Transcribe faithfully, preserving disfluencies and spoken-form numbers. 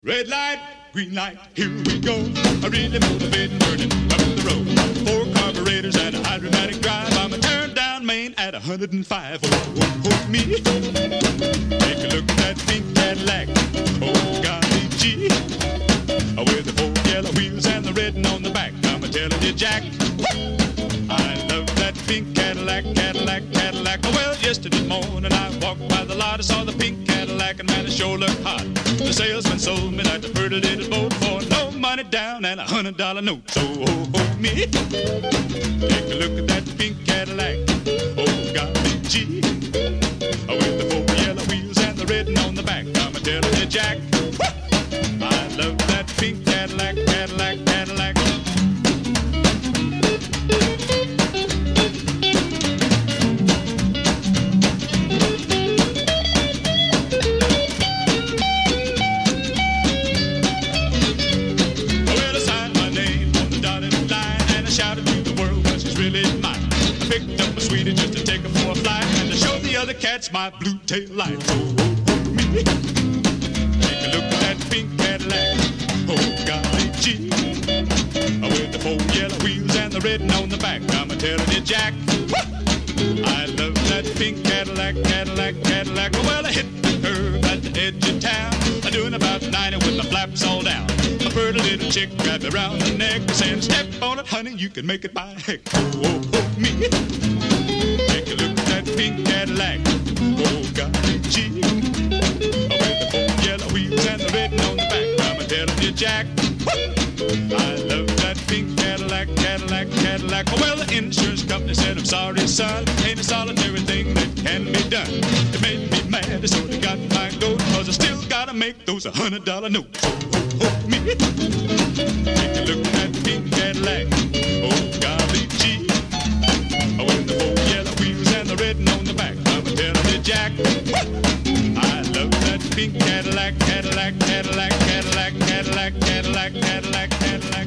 Red light, green light, here we go. A really motivating, burning up the road. Four carburetors and a hydromatic drive. I'm a turn down Main at one hundred and five. Oh, oh, oh, me. Take a look at that pink Cadillac. Oh, golly gee. With the four yellow wheels and the red on the back. I'm a telling you, Jack. I love that pink Cadillac, Cadillac, Cadillac. Well, yesterday morning I walked by the lot. I saw the pink Cadillac and man, it sure looked hot. The salesman sold me that pretty little boat for no money down and a hundred dollar note. So, oh, oh, me. Take a look at that pink Cadillac. Oh, golly gee. With the four yellow wheels and the red on the back. I'm a telling you, Jack. I love that pink Cadillac, Cadillac, Cadillac. Well, I signed my name on the dotted line and I shouted to the world, well, she's really mine. I picked up my sweetie just to take her for a flight and to show the other cats my blue tail light. Oh, oh, oh, me. Take a look at that pink Cadillac. Oh, golly gee. With the four yellow wheels and the red on the back. I'm a telling you, Jack. I love that pink Cadillac, Cadillac, Cadillac. Well, I hit the curve at the edge of town. I'm doing about ninety with my flaps all down. A pretty little chick grabbed me around the neck, saying, "Step on it, honey, you can make it by heck." Oh, oh, oh, me. Take a look at that pink Cadillac. Oh, golly gee. With the four yellow wheels and the red on the back. I'm a telling you, Jack. I love that pink Cadillac, Cadillac, Cadillac. Well, the insurance company said, "I'm sorry, son, ain't a solitary thing that can be done." It made me mad, so they got my goat, cause I still gotta make those hundred dollar notes. Oh, oh, oh, me. Take a look at that pink Cadillac. Oh, golly gee. With the four yellow wheels and the red on the back. I'm a telling you, Jack. I love that pink Cadillac, Cadillac, Cadillac, Cadillac, Cadillac, Cadillac, Cadillac, Cadillac.